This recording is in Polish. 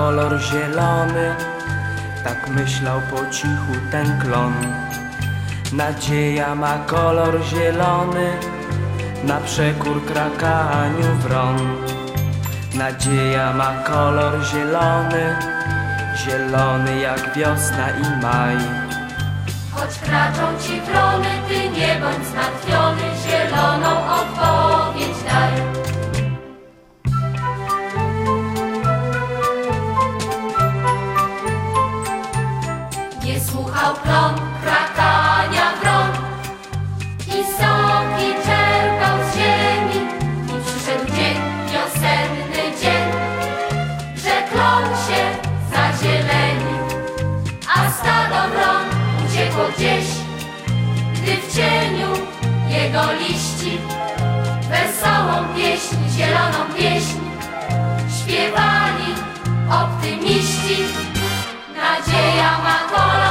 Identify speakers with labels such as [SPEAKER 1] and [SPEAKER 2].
[SPEAKER 1] kolor zielony, tak myślał po cichu ten klon. Nadzieja ma kolor zielony, na przekór krakaniu wron. Nadzieja ma kolor zielony, zielony jak wiosna i maj.
[SPEAKER 2] Choć kraczą ci wrony, ty nie bądź zmartwiony, zieloną odpowiedź daj. Nie słuchał plon krakania wron i soki czerpał z ziemi. I przyszedł dzień, wiosenny dzień, że klon się zazieleni, a stado wron uciekło gdzieś, gdy w cieniu jego liści wesołą pieśń, zieloną pieśń śpiewali optymiści. Nadzieja ma kolor